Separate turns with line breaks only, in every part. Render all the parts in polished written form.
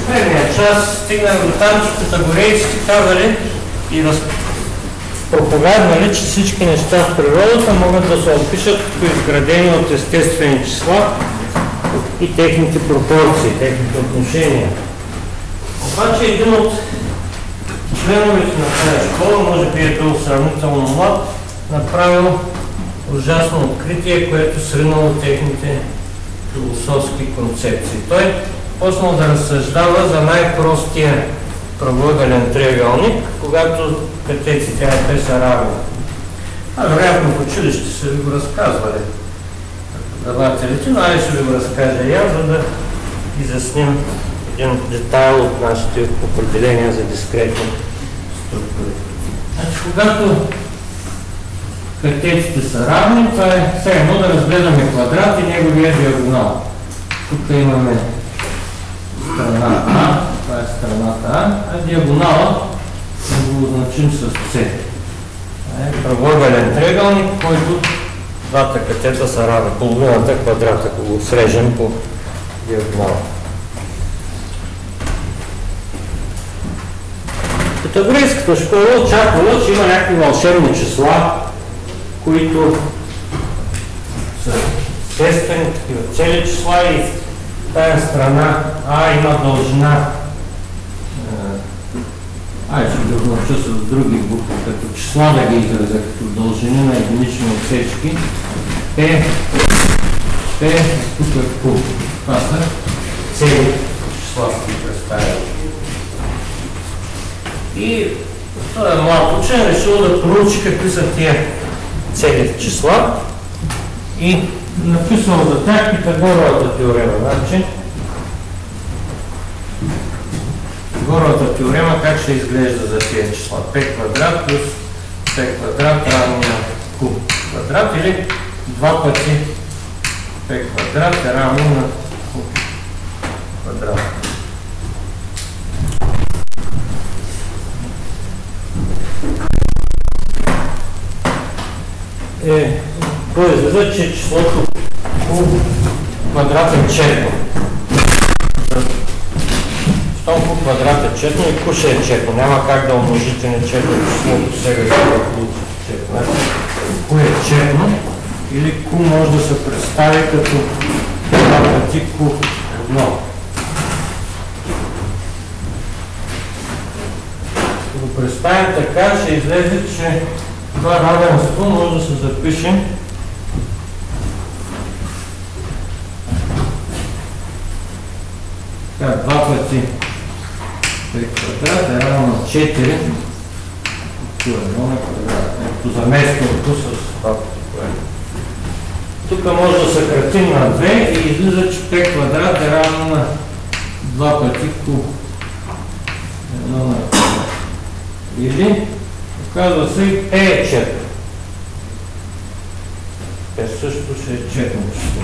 предния час стигнах до там, че питагорейците казали и проповядвали, че всички неща в природата могат да се опишат като изградени от естествени числа и техните пропорции, техните отношения. Обаче един от членовете на тази школа, може би е бил сравнително млад, направил ужасно откритие, което сринало техните философски концепции. Той почнал да разсъждава за най-простия правоъгълен триъгълник, когато катеците те са равни. Вероятно в училище са ви го разказвали преподавателите, но аз ще ви го разкажа я, за да изясним един детайл от нашите определения за дискретни структури. Значи, когато катеците са равни, това е все едно да разгледаме квадрат и неговия диагонал. Тук имаме страна А, това е страната А диагонала да го означим с С. Това е правоъгълен триъгълник, който двата катета са равни, половината квадрат, ако го срежем по диагонала. Питагорейската школа очаквала, че има някакви вълшебни числа, които са естествени, такива цели числа и в тая страна А има дължина. Ще ги означа с други букви, като числа да ги изразя, като дължини на единични отсечки. Тук е Q. Това са цели числа, които представят. И този млад учен решил да проучи какви са тия цели числа и написал за тях Питагоровата теорема. Значи, Питагоровата теорема как ще изглежда за тези числа? P квадрат плюс P квадрат равно на Q квадрат или 2 пъти P квадрат е равно на Q квадрат. Кой излиза, че числото Q квадрат е четно. Щом Q квадрат е четно и Q ще е четно. Няма как да умножите нечетно числото сега и да получите четно. Q е четно или Q може да се представи като 2 пъти Q1. Ако го представим така, ще излезе, че това равенство може да се запишем така, 2 пъти P квадрат е равно на 4 Q1 на квадрат. Ето замествам Q с 2 пъти Q1. Тук може да съкратим на 2 и излиза, че P квадрат е равно на 2 пъти Q1 на квадрат. Или оказва се и P е четно. P също ще е четно число.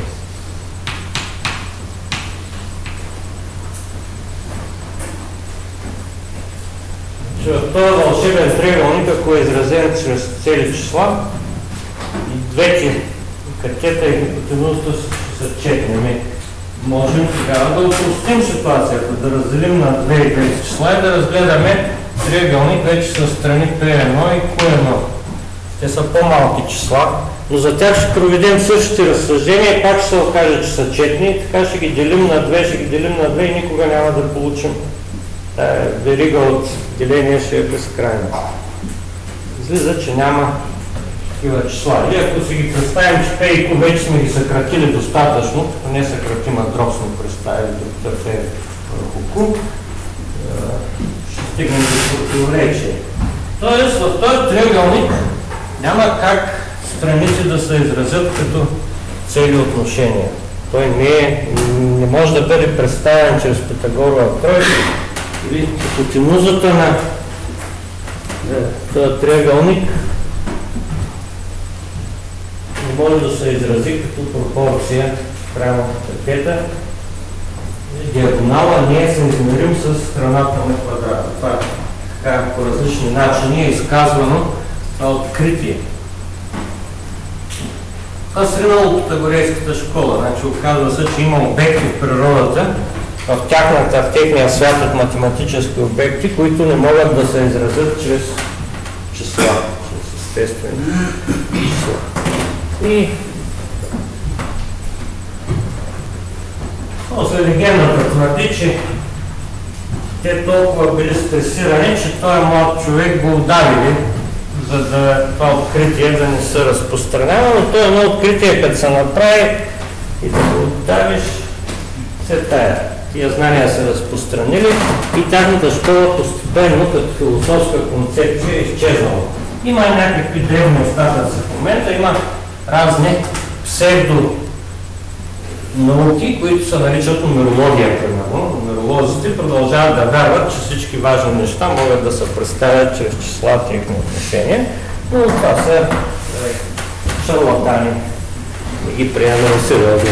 В този вълшебен триъгълник, ако е изразен чрез цели числа, и двете катета и хипотенузата са четни. Можем тогава да упростим ситуацията, да разделим на две и двете числа и да разгледаме триъгълник вече са страни P1 и Q1. Те са по-малки числа, но за тях ще проведем същите разсъждения и пак ще се окаже, че са четни и така ще ги делим на две, и никога няма да получим верига от деление, ще е безкрайна. Излиза, че няма такива числа. Или ако си ги представим, че P и Q вече сме ги съкратили достатъчно, като не съкратим, а дроб сме представили докато P върху Q, ще стигнем до противоречие. Тоест, в този триъгълник няма как страните да се изразят като цели отношения. Той не може да бъде представен чрез Питагорова тройка или хипотенузата на този триъгълник не може да се изрази като пропорция спрямо катета. Диагонала ние се измерим с страната на квадрата. Това е така по различни начини е изказвано това откритие. Това сринало от питагорейската школа. Значи оказва се, че има обекти в природата, в техния свят от математически обекти, които не могат да се изразят чрез числа, чрез естествени числа. И после легендата твърди, че те толкова били стресирани, че този млад човек го удавили, за да това откритие да не се разпространява, но то е едно откритие, като се направи и да го удавиш, тия знания са разпространили и тяхната школа постепенно като философска концепция е изчезнала. Има някакви древни остатъци в момента, има разни псевдонауки, които се наричат нумерология, примерно. Нумеролозите продължават да вярват, че всички важни неща могат да се представят чрез числа в техни отношения, но това са шарлатани, не ги приемаме сериозно.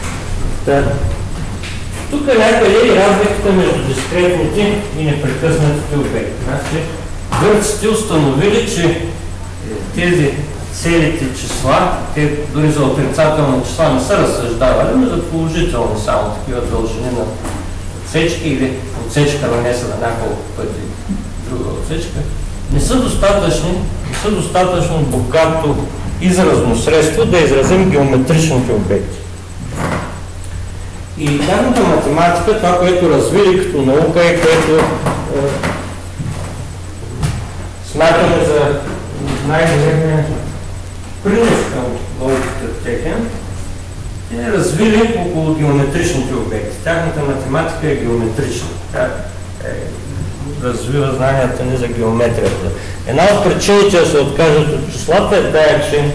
Тук някъде е разликата между дискретните и непрекъснатите обекти. Значи, гърците установили, че тези целите числа, те дори за отрицателни числа не са разсъждавали, но за положителни само такива дължини на отсечки или отсечка нанеса на няколко пъти друга отсечка, не са достатъчно богато изразно средство да изразим геометричните обекти. И тяхната математика, това, което развили като наука и което смятаме за най-големия принос към науката техен, те развили около геометричните обекти. Тяхната математика е геометрична. Тя развива знанията ни за геометрията. Една от причините да се откажат от числата е тая, че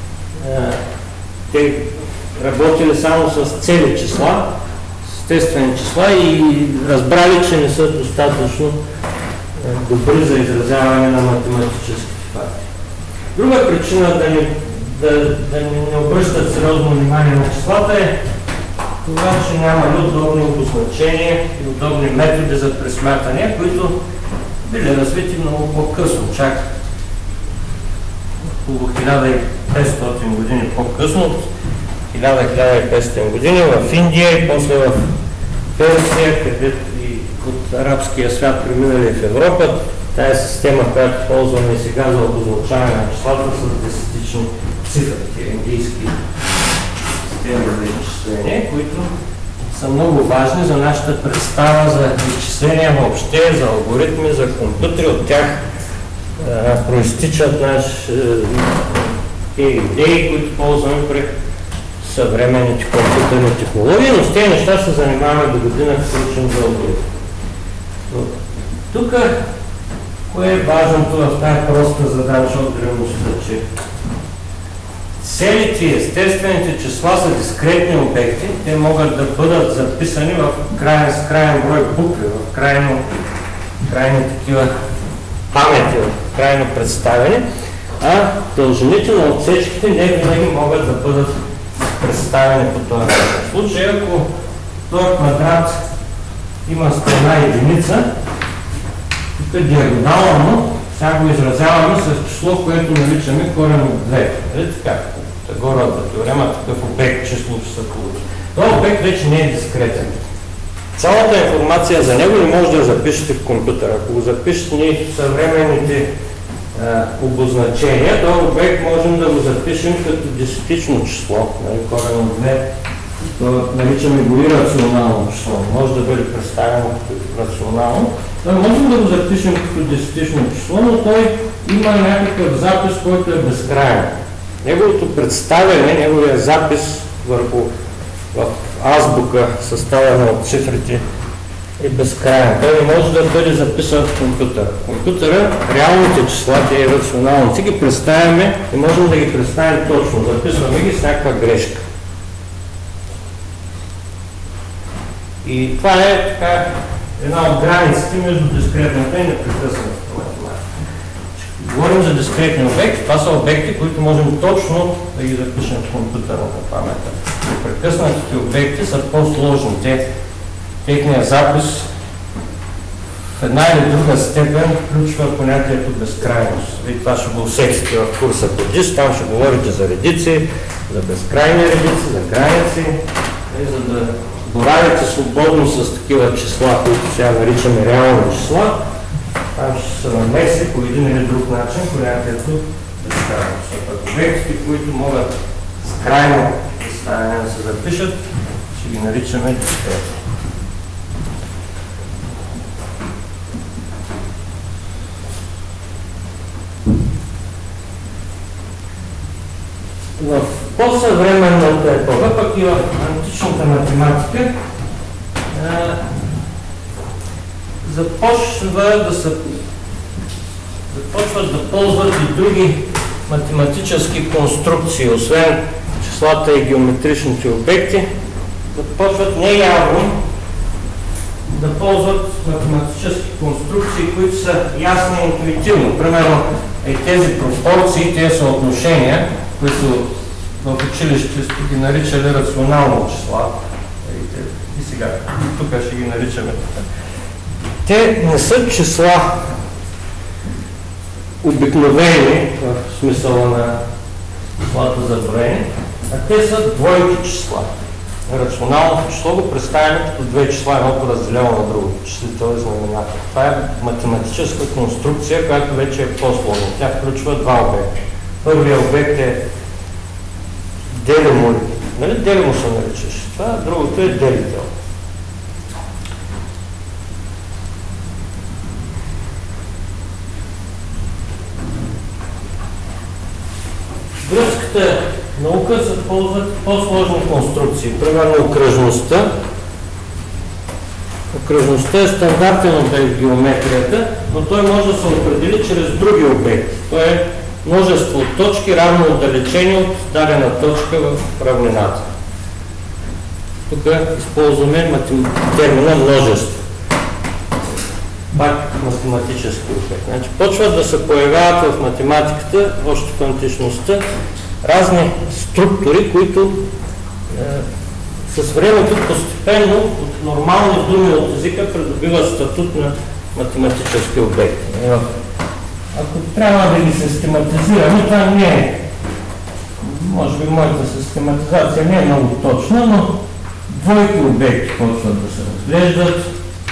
те работили само с цели числа, естествени числа и разбрали, че не са достатъчно добри за изразяване на математически факти. Друга причина да не обръщат сериозно внимание на числата е това, че няма удобни обозначения и удобни методи за пресмятания, които били развити много по-късно, чак около 1500 години по-късно, 1000-1500 години в Индия и после в Персия, където и от арабския свят преминали в Европа. Тая система, която ползваме сега за обозначаване на числата с десетични цифри, индийски системи за изчисление, които са много важни за нашата представа за изчисления въобще, за алгоритми, за компютри. От тях проистичат идеи, които ползваме при съвременните компютърни технологии, но с тези неща се занимаваме до година, като учим за алгоритми. Тук, кое е важното в тази проста задача от древността, че целите и естествените числа са дискретни обекти, те могат да бъдат записани в крайен брой букви, в крайни такива памети, в крайно представени, а дължините на отсечките не винаги могат да бъдат представени по този начин. В случай, ако този квадрат има страна единица, тук диагонално сега го изразяваме с число, което наричаме корен от 2. Нали така? Питагоровата теорема, такъв обект число ще се получи. Този обект вече не е дискретен. Цялата информация за него не може да я запишете в компютъра. Ако го запишете ние в съвременните обозначения, този обект можем да го запишем като десетично число, нали, корен от 2. То наричаме го ирационално число. Може да бъде представено като рационално. Той можем да го запишем като десетично число, но той има някакъв запис, който е безкрайен. Неговото представяне, неговия запис върху в азбука, съставена от цифрите, е безкрайен. Той не може да бъде записан в компютъра. В компютъра реалните числа, те рационалните, ги представяме и можем да ги представим точно. Записваме ги с някаква грешка. И това е така една от границите между дискретната и непрекъснатата математика. Говорим за дискретни обекти, това са обекти, които можем точно да ги запишем в компютърната памет. Непрекъснатите обекти са по-сложни. Техният запис в една или друга степен включва понятието безкрайност. И това ще го усетите в курса по ДИС, там ще говорите за редици, за безкрайни редици, за граници, за да боравите свободно с такива числа, които сега наричаме реални числа, там ще се намеси по един или друг начин понятието безкрайност. Обектите, които могат с крайно представяне да се запишат, ще ги наричаме дискретни. В по-съвременната епоха, пък и в античната математика, започват да ползват и други математически конструкции, освен числата и геометричните обекти, започват неявно да ползват математически конструкции, които са ясни и интуитивно. Примерно тези пропорции, тези съотношения, които в училище сте ги наричали рационално числа. И сега, тук ще ги наричаме така. Те не са числа обикновени, в смисъла на числата за броене, а те са двойки числа. Рационалното число го представяме като две числа, едното разделено на другото, числителен знаменател. Това е математическа конструкция, която вече е по-сложна. Тя включва два обекта. Първият обект е делимо, нали? Делимо се наричаш. Това, другото е делител. В гръцката наука се ползват по-сложни конструкции. Примерно окръжността. Окръжността е стандартен обект в геометрията, но той може да се определи чрез други обекти. Той е множество от точки, равно отдалечени от дадена точка в равнината. Тук използваме термина множество. Пак математически обект. Значи, почват да се появяват в математиката, още в античността, разни структури, които с времето постепенно от нормални думи от езика придобиват статут на математически обект. Ако трябва да ги систематизираме, това не е, може би моята систематизация не е много точна, но двойки обекти почват да се разглеждат,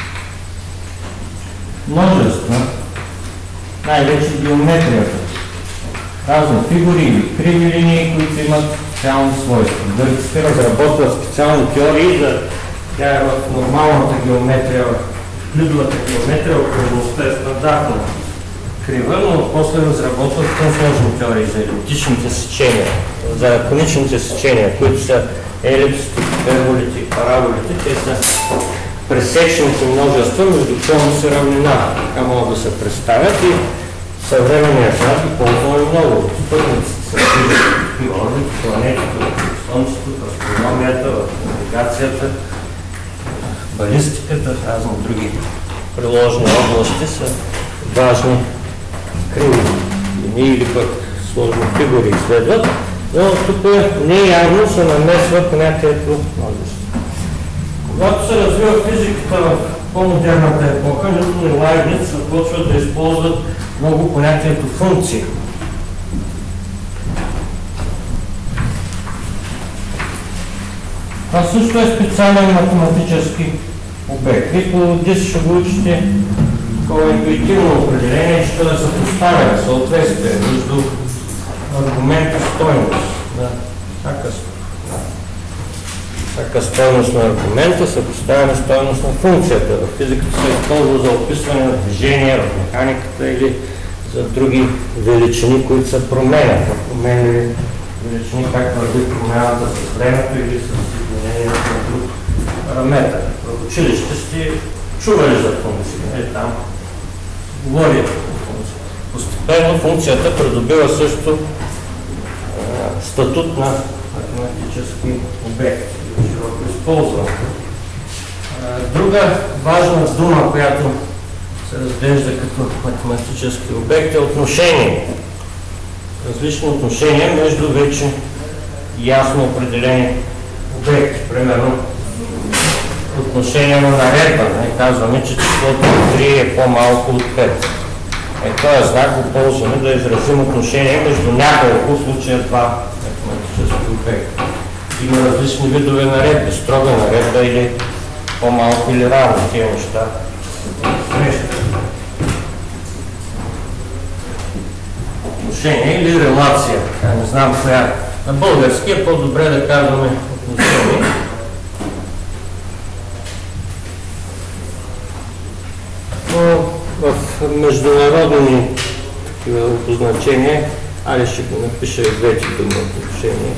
множества, най-вече геометрията, разни фигури или криви линии, които имат специални свойства. Гърците разработват специални теории за тя е в нормалната геометрия, в Евклидовата геометрия, окръжността е стандартна крива, но после разработват по-сложни теории за елиптичните сечения, за коничните сечения, които са елипсите, хиперболите и параболите. Те са пресечените множества между конус и равнина. Така могат да се представят и съвременният свят ги ползваме много. Спътниците са такива орбити, планетите, Слънцето, в астрономията, в навигацията, балистиката, разни други приложни области са важни криви линии или пък сложни фигури изследват, но тук неявно се намесва понятието множество. Когато се развива физиката в по-модерната епоха, Нютон и Лайбниц започват да използват много понятието функции. Това също е специален математически обект. Вие по дис ще го учите такова интуитивно определение, че да се поставя съответствие между аргумент и стойност. Всяка стойност на аргумента се поставя на стойност на функцията. В физиката се използва за описване на движение, в механиката или за други величини, които се променят. Променливи величини, как върви промяната с времето или с изменението на друг параметър. В училище сте чували за функции, там говори за функции. Постепенно функцията придобива също статут на математически обект. Широко използвам. Друга важна дума, която се разглежда като математически обект, е отношение. Различни отношения между вече ясно определени обекти. Примерно, отношение на наредба. Казваме, че числото 3 е по-малко от 5. Този знак го ползваме да изразим отношение между няколко, в случая два математически обекта. Има различни видове наредби, строга наредба или по-малко или равно тия неща. Отношение или релация. Не знам коя. На български е по-добре да казваме отношение. Но в международни такива обозначения, айде ще го напиша и двете думи отношение.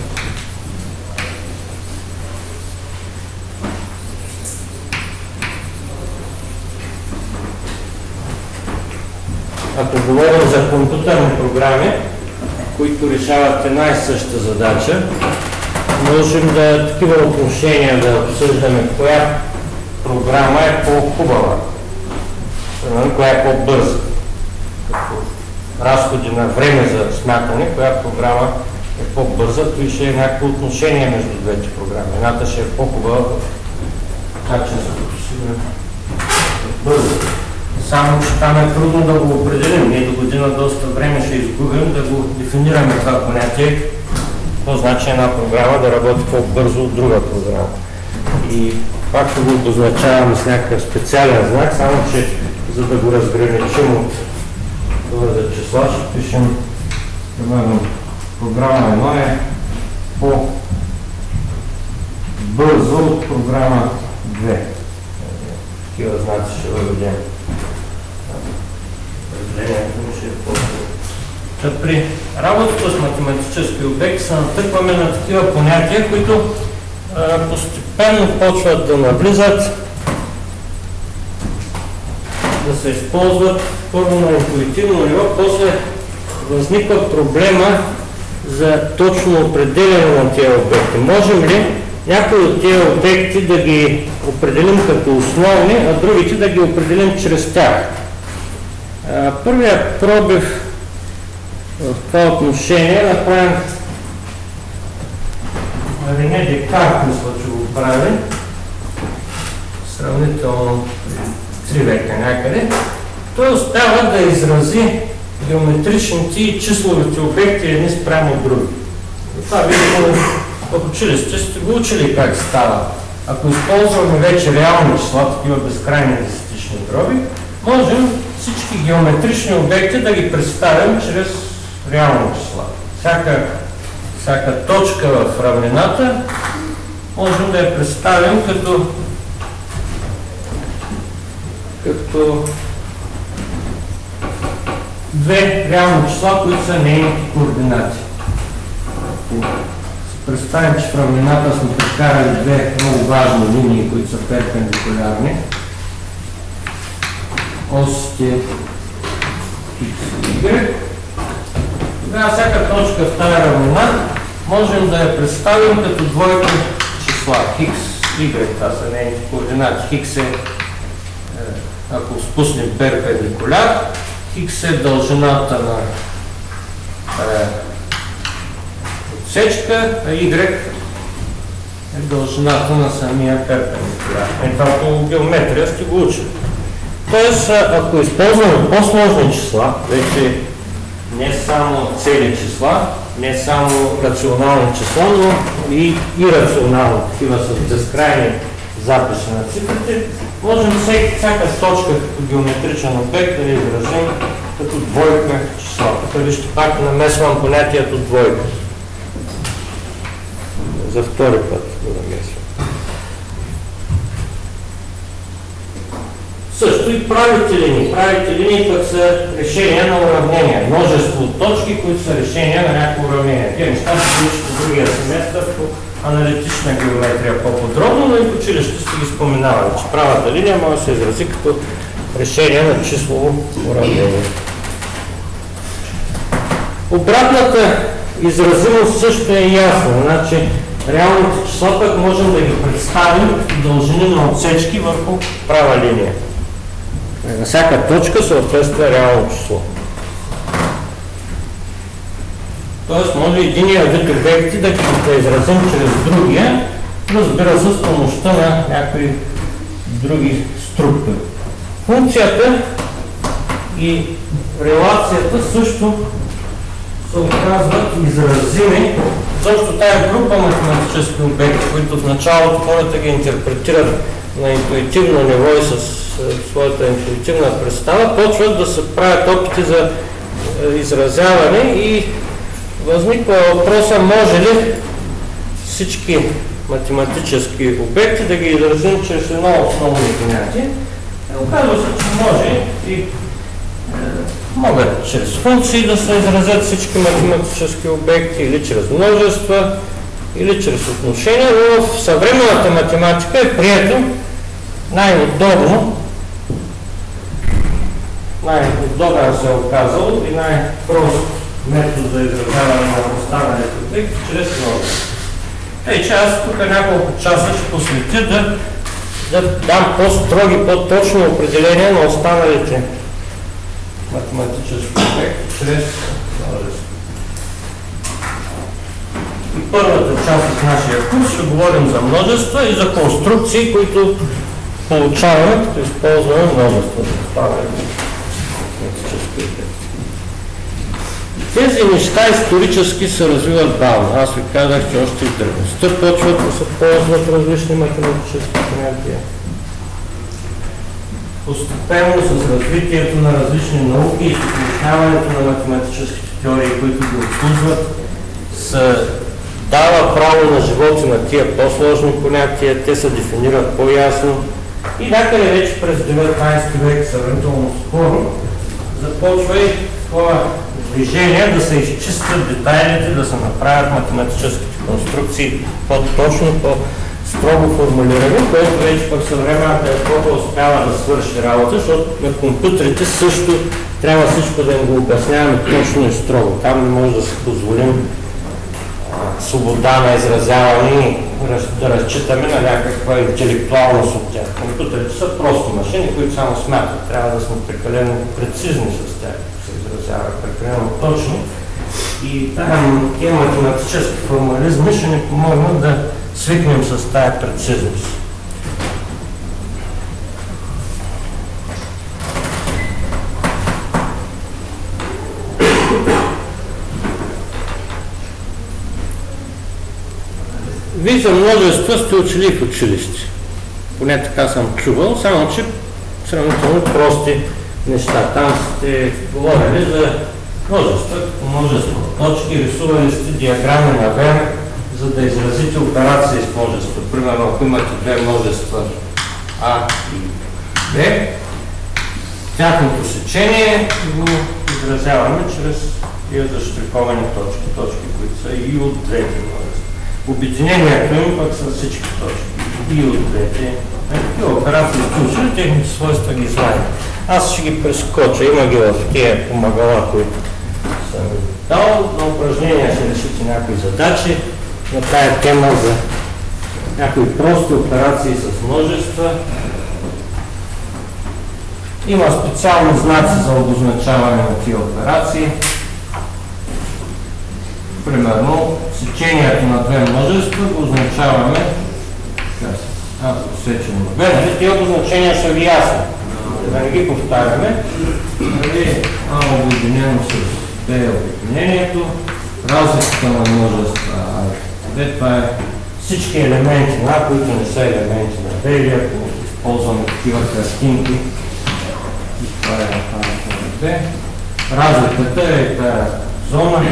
Ако говорим за компютърни програми, които решават една и съща задача, можем да такива отношения да обсъждаме коя програма е по-хубава, коя е по-бърза. Като разходи на време за смятане, коя програма е по-бърза, то ще е някакво отношение между двете програми. Едната ще е по-хубава в качеството си бързо. Само, че там е трудно да го определим. Ние до година доста време ще изгубим да го дефинираме това понятие. Това значи една програма да работи по-бързо от друга програма. И пак ще го обозначаваме с някакъв специален знак, само че за да го разграничим от това за числа, ще пишем, примерно, програма 1 е по-бързо от програма 2. Такива знаци ще въведем. При работата с математически обекти се натъкваме на такива понятия, които постепенно почват да навлизат, да се използват първо на интуитивно ниво, после възниква проблема за точно определяне на тези обекти. Можем ли някои от тези обекти да ги определим като основни, а другите да ги определим чрез тях? Първият пробив в това отношение е направен Рене Декарт, мисля, че го прави, сравнително 3 века някъде. Той успява да изрази геометричните и числовите обекти едни спрямо други. Това видимо в училище сте го учили как става. Ако използваме вече реални числа, такива безкрайни десетични дроби, можем всички геометрични обекти да ги представим чрез реални числа. Всяка точка в равнината можем да я представим като две реални числа, които са нейните координати. Ако си представим, че в равнината сме прекарали две много важни линии, които са перпендикулярни, осите X и Y, тогава всяка точка в тази равнина можем да я представим като двойни числа. X, Y, това са нейните координати. X е, ако спуснем перпендикуляр, X е дължината на отсечка, а Y е дължината на самия перпендикуляр. Това по геометрия сте го учили. Тоест, ако използваме по-сложни числа, вече не само цели числа, не само рационални числа, но и ирационални, такива с безкрайни записи на цифрите, можем всяка точка като геометричен обект да изразим като двойка числа. Тук вижте, пак намесвам понятието двойка. За втори път го намесвам. Също и правите линии. Правите линии пък са решения на уравнения. Множество от точки, които са решения на някакво уравнение. Те неща ще учите другия семестър по аналитична геометрия по-подробно, но и в училище сте ги споменавали, че правата линия може да се изрази като решение на числово уравнение. Обратната изразимост също е ясна. Значи, реалните числа пък можем да ги представим в дължини на отсечки върху права линия. На всяка точка съответства реално число. Тоест може единия вид обекти да изразим чрез другия, разбира се с помощта на някои други структури. Функцията и релацията също се оказват изразими Защото тая група математически обекти, които в началото хората ги интерпретират на интуитивно ниво и с своята интуитивна представа, почват да се правят опити за изразяване и възниква въпроса, може ли всички математически обекти да ги изразим чрез едно основно понятие. Оказва се, че може и могат чрез функции да се изразят всички математически обекти, или чрез множества, или чрез отношения, но в съвременната математика е прието най-удобен се е оказал и най-прост метод за изразяване на останалите обекти чрез множество. Тъй че аз тук няколко часа ще посветя да дам по-строги, по-точно определение на останалите математически обекти чрез множество. И първата част от нашия курс ще говорим за множества и за конструкции, които получаваме, като използваме множество. Тези неща исторически се развиват бавно. Аз ви казах, че още и в древността почват да се ползват различни математически понятия. Постепенно с развитието на различни науки и с уточняването на математическите теории, които ги обслужват, се дава право на живота на тия по-сложни понятия, те се дефинират по-ясно. И някъде вече през 19 век, сравнително скоро, започва и такова движение да се изчистят детайлите, да се направят математическите конструкции по-точно, по-строго формулирани, което вече пък съвременната епоха успява да свърши работа, защото на компютрите също трябва всичко да им го обясняваме точно и строго. Там не може да си позволим свобода на изразяване и да разчитаме на някаква интелектуалност от тях. Компютрите са просто машини, които само смятат. Трябва да сме прекалено прецизни с тях, се изразява прекалено точно. И тия математически формализми ще ни помогнат да свикнем с тая прецизност. Вие за множество сте учили в училище. Поне така съм чувал, само че сравнително прости неща. Там сте говорили за множество точки, рисували сте диаграми на време, за да изразите операция с множество. Примерно, ако имате две множества А и Б, тяхното сечение го изразяваме чрез тия заштриховани точки, които са и от двете множества. Обединението им пък са всички точки и от двете. Такива операции случили, техните свойства ги знаем. Аз ще ги прескоча, има ги в тия помагала, които съм дал. На упражнения ще решите някои задачи на тая тема за някои прости операции с множества. Има специални знаци за обозначаване на тия операции. Примерно, сечението на две множества го означаваме сечено на Б. Тия обозначения са ви ясни. Да не ги повтаряме. А обединено с Б е обединението. Разликата на множества А и Б, това е всички елементи на А, които не са елементи на Б, или ако използваме такива картинки. И това е на Б. Разликата е тази зона.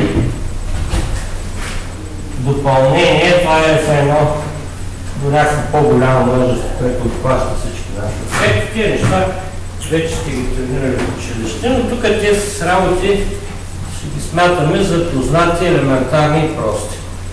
Допълнение, това е за едно до някакво по-голямо множество, което обхваща всички наши ефекти. Тия неща вече сте ги тренирали в училище, но тук тези работи ще ги смятаме за познати, елементарни и прости.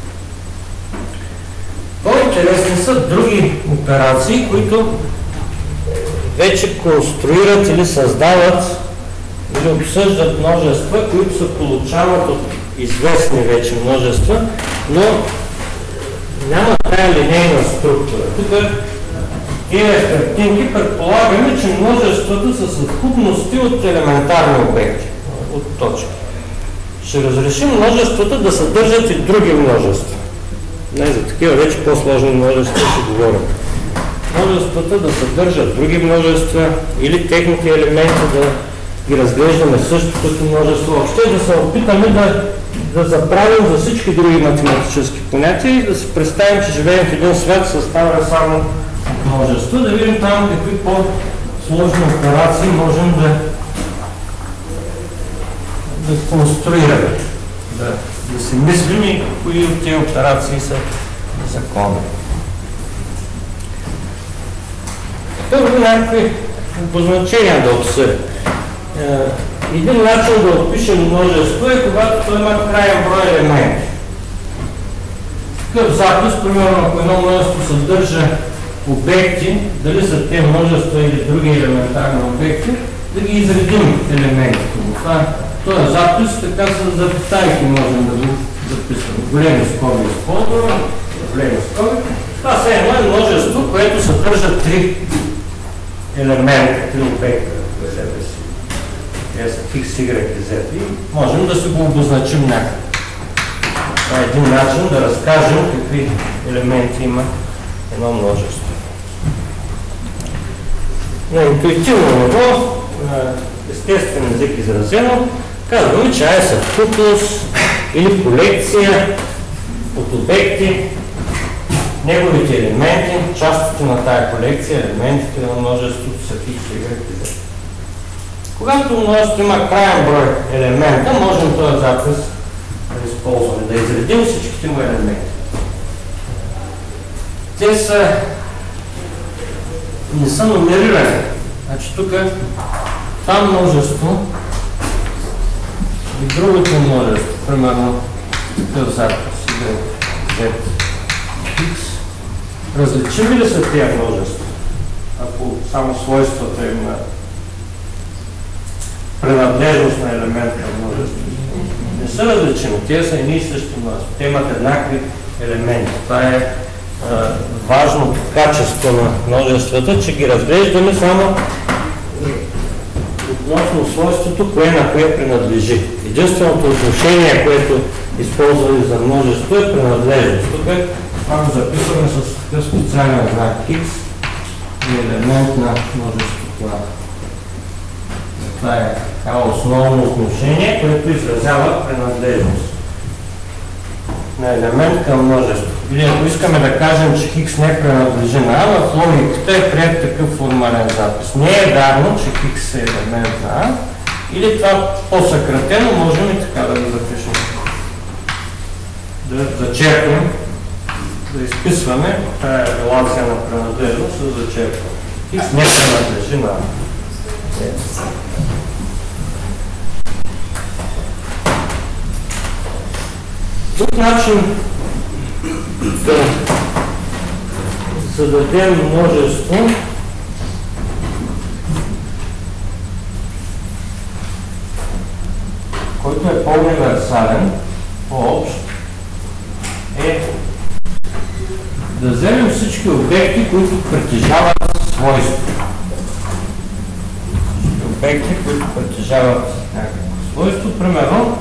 По-интересни са други операции, които вече конструират или създават или обсъждат множества, които се получават от известни вече множества, но няма тая линейна структура. Тук тия картинки предполагаме, че множествата са съвкупности от елементарни обекти, от точки. Ще разрешим множествата да съдържат и други множества. Не, за такива вече по-сложни множества ще говорим. Множествата да съдържат други множества или техните елементи да ги разглеждаме също като множество. Въобще да се опитаме да забравим за всички други математически понятия и да си представим, че живеем в един свят, съставен само от множество, да видим там какви по-сложни операции можем да конструираме, да си мислим и кои от тези операции са законни. Първо някакви обозначения да обсъдим. Един начин да опишем множество е когато той има краен брой елементи. Такъв запис, примерно ако едно множество съдържа обекти, дали са те множества или други елементарни обекти, да ги изредим елементите. Това запис, така с запитайки можем да го записваме. Големи скоби използваме, големи скоби. Това все едно е множество, което съдържа три елемента, три обекта в себе си. Те са X, Y и Z. И можем да си го обозначим някак. Това е един начин да разкажем какви елементи има едно множество. На интуитивно ниво, на естествен език изразено, казваме, че е съвкупност или колекция от обекти, неговите елементи, частите на тая колекция, елементите на множеството са X, Y и Z. Когато множеството има краен брой елемента, можем този запис да използваме, да изредим всичките му елементи. Те не са номерирани. Значи тук това множество и другото множество, примерно такъв запис, Z, X, различими ли са тези множества? Ако само свойствата им на принадлежност на елемент на множество. Не са различими, те са едни и същи множества. Те имат еднакви елементи. Това е важното качество на множествата, че ги разглеждаме само относно свойството, кое на кое принадлежи. Единственото отношение, което използваме за множество е принадлежност. Тук това го записваме с такъв специален знак X и елемент на множеството. Това е основно отношение, което изразява принадлежност на елемент към множество. Или ако искаме да кажем, че X не принадлежи на А, в логиката е прият такъв формален запис. Не е вярно, че X е елемент на А, или това по-съкратено можем и така да го запишем. Да зачерпим, да изписваме тая релация на принадлежност с зачерпване. X не принадлежи на А. Друг начин да зададем множество който е по-универсален, по-общ, е да вземем всички обекти, които притежават свойства. Обекти, които притежават някакво свойство, примерно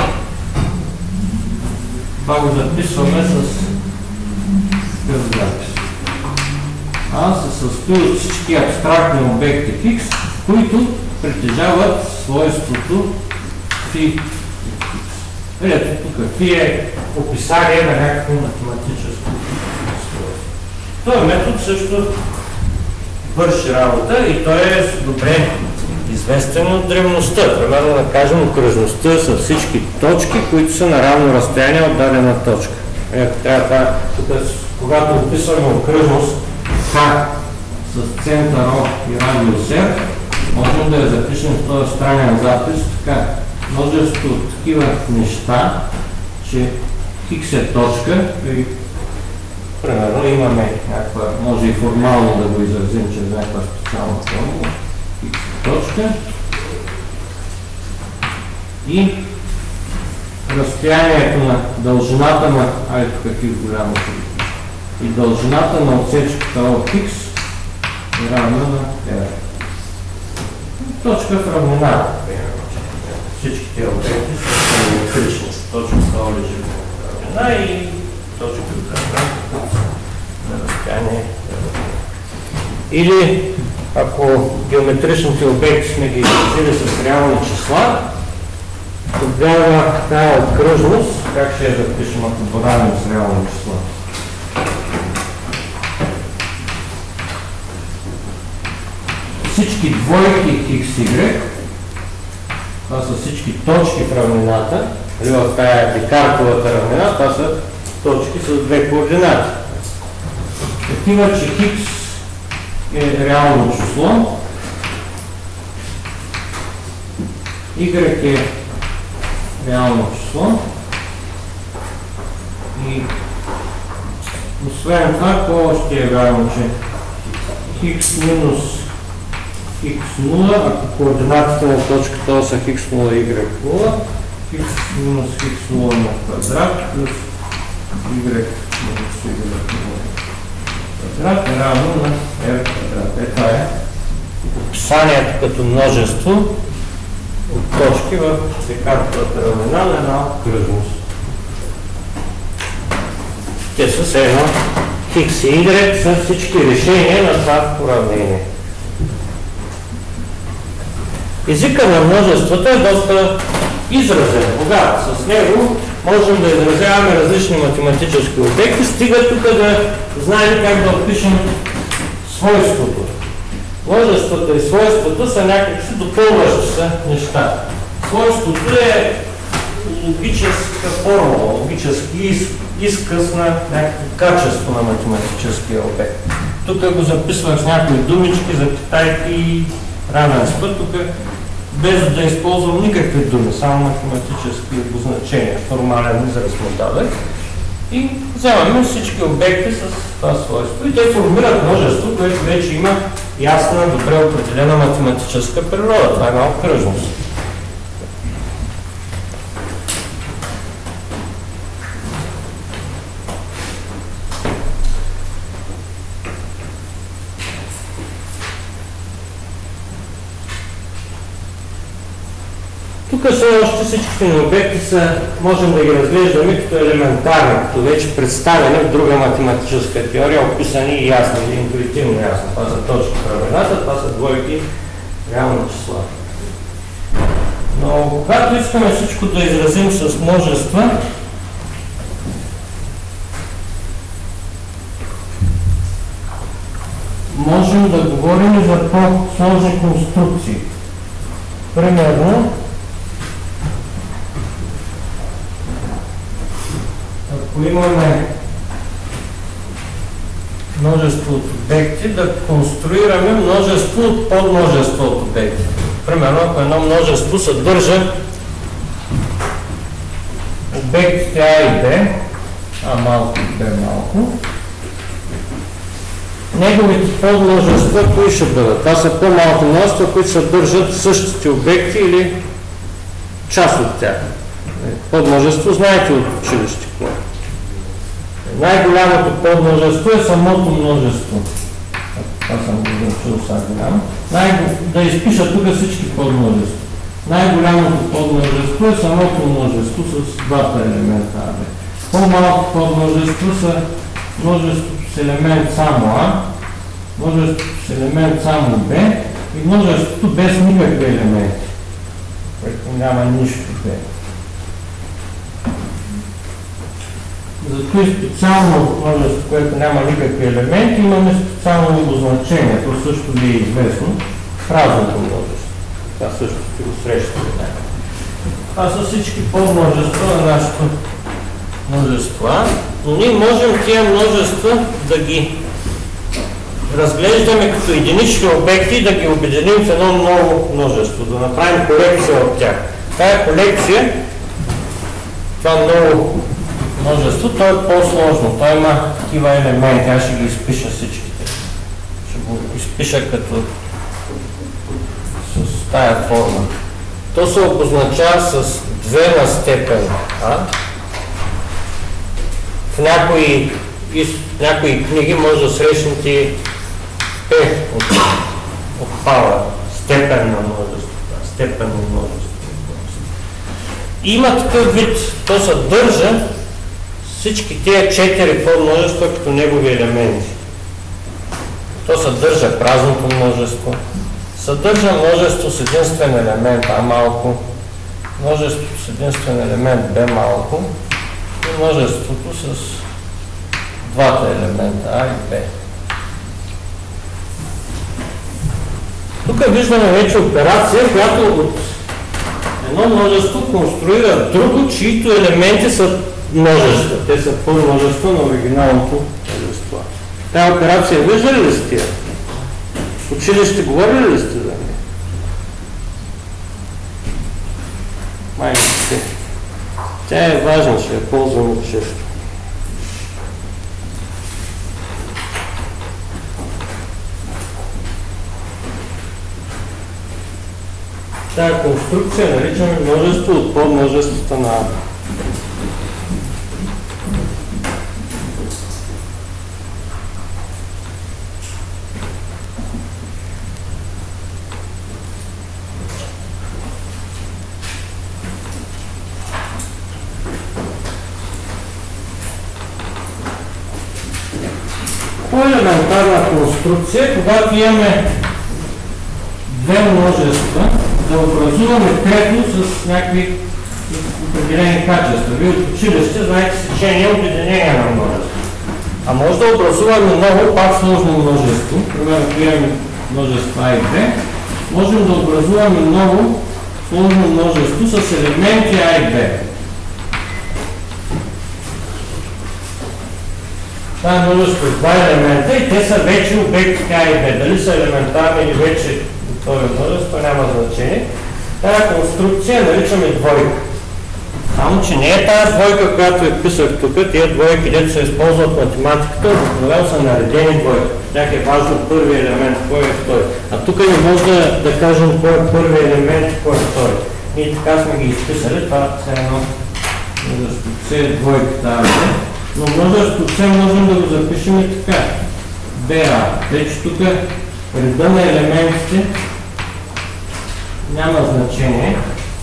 това го записваме с такъв запис. А се състои от всички абстрактни обекти в X, които притежават свойството φ. Ето тук φ е описание на някакво математическо свойство. Този метод също върши работа и той е добре известен от древността. Примерно да кажем, окръжността са всички точки, които са на равно разстояние от дадена точка. Ето трябва това, когато описваме окръжност Х с център О и радиус R, можем да я запишем в този странен запис така. Множество от такива неща, че X е точка и примерно имаме някаква, може и формално да го изразим чрез някаква специална формула. X е точка и разстоянието на дължината на, ето какви голямо и дължината на отсечката от X е равна на R. Точка в равнина. Всичките обекти са симетрични. Точката О лежи в равнина и точката на разстояние. Или ако геометричните обекти сме ги изразили с реални числа, тогава тази окръжност, как ще я запишем, ако боравим с реални числа? Всички двойки xy, това са всички точки в равнината, или в тази Декартовата равнина, това са точки с две координати. Такива, че x е реално число, y е реално число и освен това, какво още е реално, че x минус x0, ако координатите на точката ос са x0, y0, x минус x0 на квадрат плюс y минус y0 квадрат е равно на r квадрат. Това е описанието като множество от точки в Декартовата равнина на една окръжност. Те са все едно x и y са всички решения на това уравнение. Езика на множеството е доста изразен. Когато с него можем да изразяваме различни математически обекти, стига тук да знаем как да опишем свойството. Множеството и свойството са някакси допълващи се неща. Свойството е логическа формула, логически изказ на някакво качество на математическия обект. Тук го записвах с някои думички, запитайки и равенства. Тук без да използвам никакви думи, само математически обозначения, формален израз му дадах. И вземаме всички обекти с това свойство и те формират множество, което вече има ясна, добре определена математическа природа. Това е една окръжност. Тук са още всичките ни обекти, можем да ги разглеждаме като елементарни, като вече представени в друга математическа теория, описани и ясни, или интуитивно ясни. Това са точки в равнината, това са двойки, реални числа. Но когато искаме всичко да изразим с множества, можем да говорим за по-сложни конструкции. Примерно, ако имаме множество от обекти, да конструираме множество от подмножество от обекти. Примерно, ако едно множество съдържа обектите А и Б, А малко и Б малко, неговите подмножества, кои ще бъдат? Това са по-малки множества, които съдържат същите обекти или част от тях. Подмножество знаете от училище. Най-голямото подмножество е самото множество. Това съм го научил сега. Да изпиша тук всички подмножества. Най-голямото подмножество е самото множество с двата елемента А. По-малко подмножество са множеството с елемент само А, множеството с елемент само Б и множеството без никакви елементи, което няма нищо Б. Зато и специално множество, което няма никакви елементи, имаме специално обозначение. То също ви е известно. Празното множество. Това също ще го срещате. Това са всички подмножества на нашето множество. Но ние можем тия множества да ги разглеждаме като единични обекти и да ги обединим в едно ново множество, да направим колекция от тях. Тая колекция, това ново множество, то е по-сложно. Той има такива елементи. Аз ще ги изпиша всичките. Ще го изпиша като с тая форма. То се обозначава с 2 на степен А. В някои книги може да срещнете П от пала, степен на множество. Степен на множество. Има такъв вид. То съдържа всички тия 4 подмножества като негови елементи. То съдържа празното множество, съдържа множество с единствен елемент А малко, множеството с единствен елемент Б малко и множеството с двата елемента А и Б. Тук виждаме вече операция, която от едно множество конструира друго, чието елементи са множества. Те са подмножество на оригиналното множество. Тая операция виждали ли сте? В училище говорили ли сте за нея? Май не сте. Тя е важна, ще я ползваме често. Тая конструкция наричаме множество от подмножествата на А. По-елементарна конструкция, когато имаме две множества, да образуваме трето с някакви определени качества. Вие от училище знаете сечение обединение на множество. А може да образуваме ново, пак сложно множество. Примерно, ако имаме множество А и Б, можем да образуваме ново сложно множество с елементи А и Б. Това е множество с два елемента и те са вече обекти А и Б. Дали са елементарни или вече готови множество, няма значение. Тая конструкция наричаме двойка. Само, че не е тази двойка, която я писах тук, тия двойки, където се използват в математиката, обикновено са наредени двойки. Тях е важно първи елемент, кой е втори. А тук не може да кажем кой е първи елемент и кой е втори. Ние така сме ги изписали, това е едно множество С е двойката. Но множество С можем да го запишем и така. БА. Вече тук реда на елементите няма значение.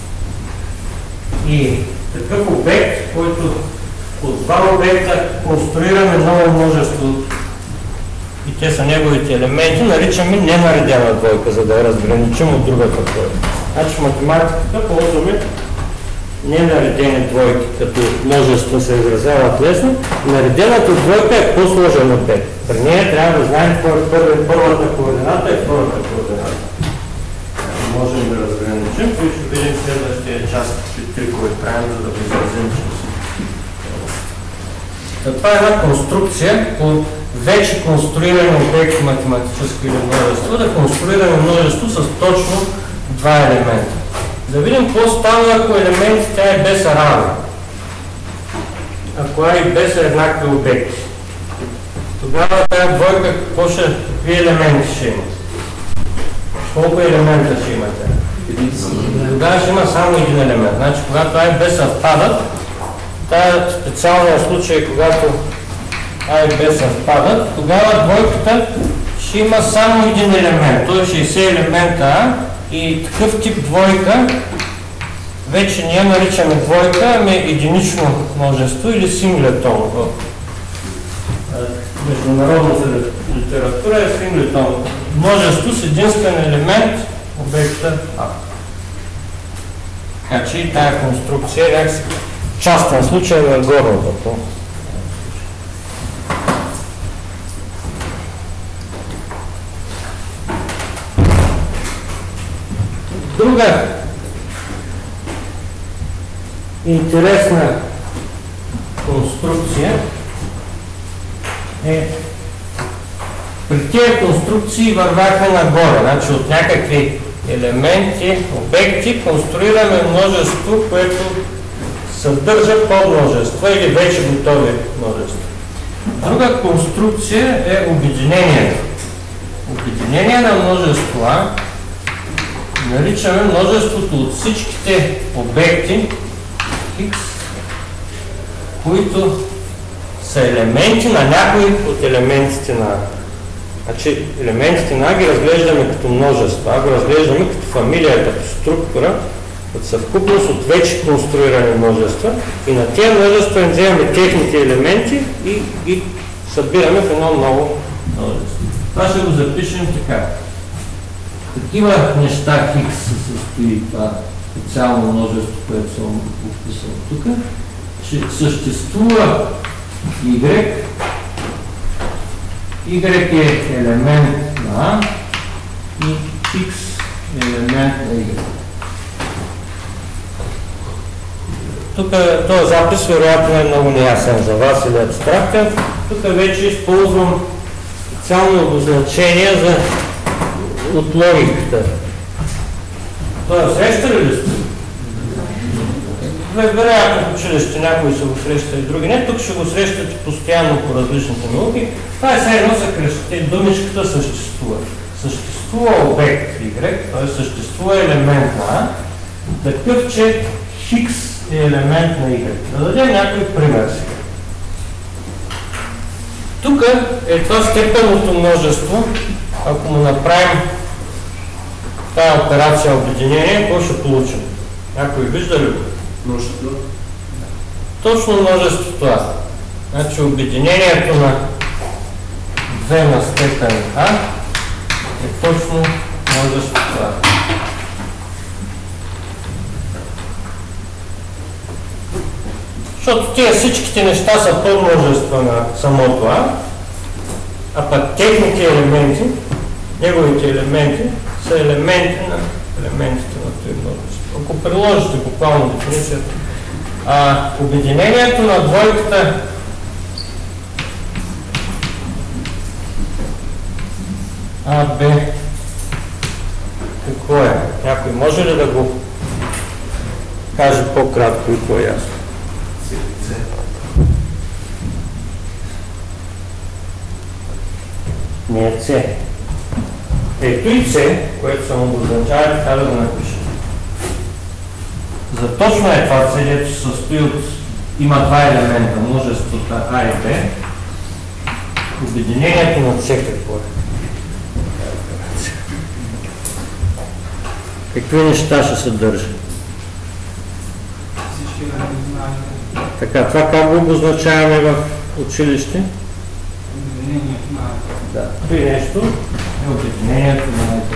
И такъв обект, който от два обекта конструираме ново множество и те са неговите елементи, наричаме ненаредена двойка, за да я разграничим от другата двойка. Значи в математиката ползваме ненаредени двойки, като множество се изразяват лесно. Наредената двойка е по-сложен обект. При нея трябва да знаем кой е първата координата и втората координата. Можем да разграничим, и ще видим следващия част и трикове правим, за да го изразим. Това е една конструкция по вече конструиране обект математическо или множество, да конструираме множество с точно два елемента. Да видим какво става, ако елементите А и Б са равни. Ако А и Б са еднакви обекти. Тогава тази двойка какви елементи ще има? Колко елемента ще имате? Тогава ще има само един елемент. Значи, когато А и Б съвпадат, тая специалния случай, когато А и Б съвпадат, тогава двойката ще има само един елемент. Той е 60 елемента А и такъв тип двойка вече ние наричаме двойка, ами единично множество или синглетон. В международната литература е синглетон. Множество с единствен елемент обекта А. Така че и тая конструкция е някакси частен случай на горното. Друга интересна конструкция е при тия конструкции вървяха нагоре, значи от някакви елементи, обекти конструираме множество, което съдържа подмножества или вече готови множества. Друга конструкция е обединението. Обединение на множество А наричаме множеството от всичките обекти X, които са елементи на някои от елементите на А. Значи елементите на А ги разглеждаме като множество, А го разглеждаме като фамилия, като структура, като съвкупност от вече конструирани множества и на тези множества вземаме техните елементи и ги събираме в едно ново множество. Това ще го запишем така. Такива неща хикс се състои това специално множество, което съм описал тук, че съществува Y. Y е елемент на А и X е елемент на Y. Тук този запис вероятно е много неясен за вас или абстрактен. Тук вече използвам специално обозначение от логиката. Това срещали ли сте? Вероятно в училище някои са го срещали, други не. Тук ще го срещате постоянно по различните науки. Това е все едно съкръщение. Думичката съществува. Съществува обект Y, т.е. съществува елемент на А, такъв, че Хикс е елемент на Y. Да дадем някой пример сега. Тук е това степенното множество. Ако му направим тази операция обединение, какво ще получим? Някой вижда ли го?
Множество.
Точно множество това. Значи обединението на 2 на степен А е точно множество това. Защото тия всичките неща са подмножества на самото а пък техните елементи, неговите елементи, са елементи на елементите на това множество. Ако приложите буквално дефиницията, обединението на двойката А, Б, какво е? Някой може ли да го каже по-кратко и по-ясно? Не е С. Ето и С, което съм обозначава, така да го напиша. За точно е това С, дето се състои от... Има два елемента, множеството А и Б. Обединението на С какво е? Какви неща ще съдържа?
Всички знаем.
Така, това как го обозначаваме в училище?
Обединението на А.
Да. При нещо е обединението на А.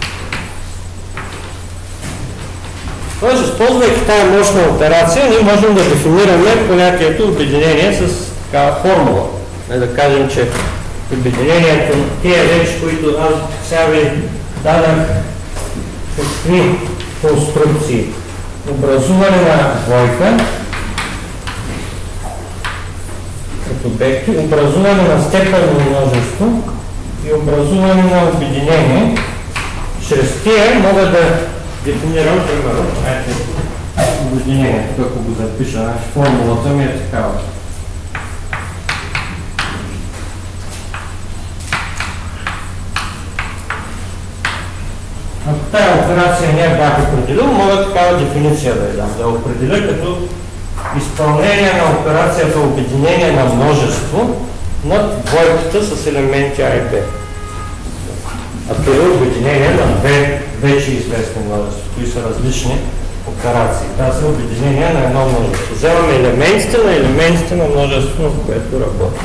Тоест, използвайки тази мощна операция, ние можем да дефинираме понятието обединение с такава формула. Да кажем, че обединението на тия речи, които аз сега ви дадах, какви конструкции? Образуване на двойка като обекти, образуване на степенно множество и образуване на обединение. Чрез тия мога да дефинирам, примерно, обединението, ако го запиша, формулата ми е такава. Ако тази операция не бях определил, мога такава дефиниция да я дам. Да определя като изпълнение на операцията обединение на множество над двойката с елементи А и Б. А това е обединение на две вече известни множества, които са различни операции. Това са обединения на едно множество. Вземаме елементите на множество, на което работи.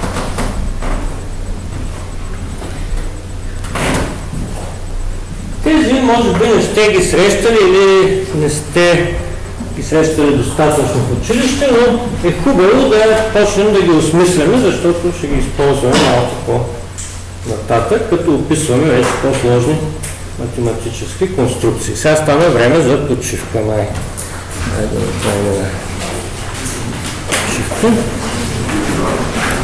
Тези може би не сте ги срещали или не сте ги срещали достатъчно в училище, но е хубаво да почнем да ги осмисляме, защото ще ги използваме малко по-нататък, като описваме вече по-сложни математически конструкции. Сега стане време за почивка. Айде да направим почивка.